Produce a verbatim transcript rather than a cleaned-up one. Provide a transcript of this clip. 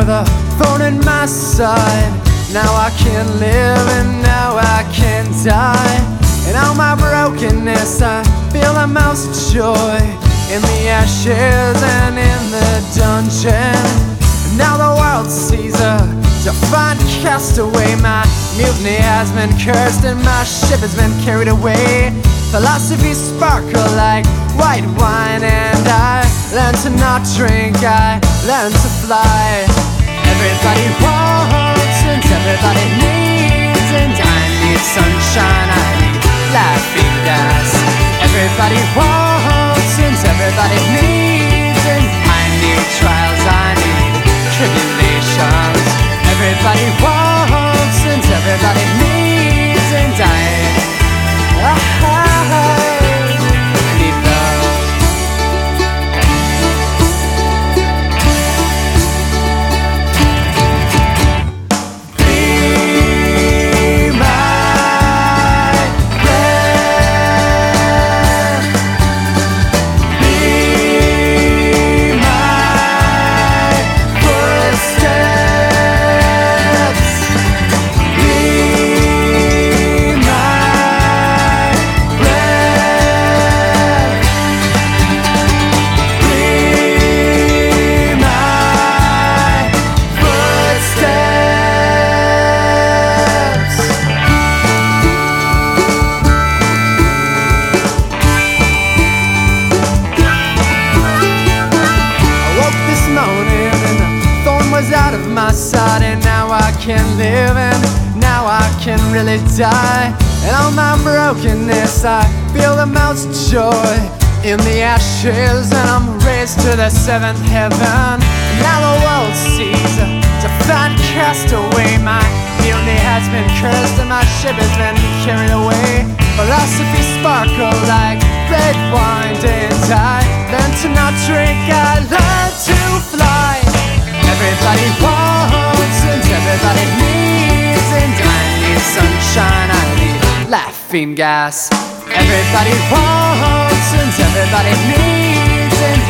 with a thorn in my side. Now I can live and now I can die. In all my brokenness I feel the most joy. In the ashes and in the dungeon. Now the world sees a defiant castaway. My mutiny has been cursed and my ship has been carried away. Philosophy sparkle like white wine, and I learned to not drink, I learned to fly. Everybody wants and everybody needs, and I need sunshine, I need laughing gas. Everybody wants and everybody needs, and I need trials, I need tribulations. Everybody wants and everybody needs, and I, I, I need love. Be my friend. Be my footsteps. Out of my sight, and now I can live and now I can really die. And all my brokenness I feel the most joy. In the ashes and I'm raised to the seventh heaven. And now the world sees a defiant castaway. My mutiny has been cursed and my ship has been carried away. Philosophy sparkle like red wine, and I learned to not drink, I learned to fly. Everybody wants and everybody needs, and I need sunshine, I need laughing gas. Everybody wants and everybody needs, and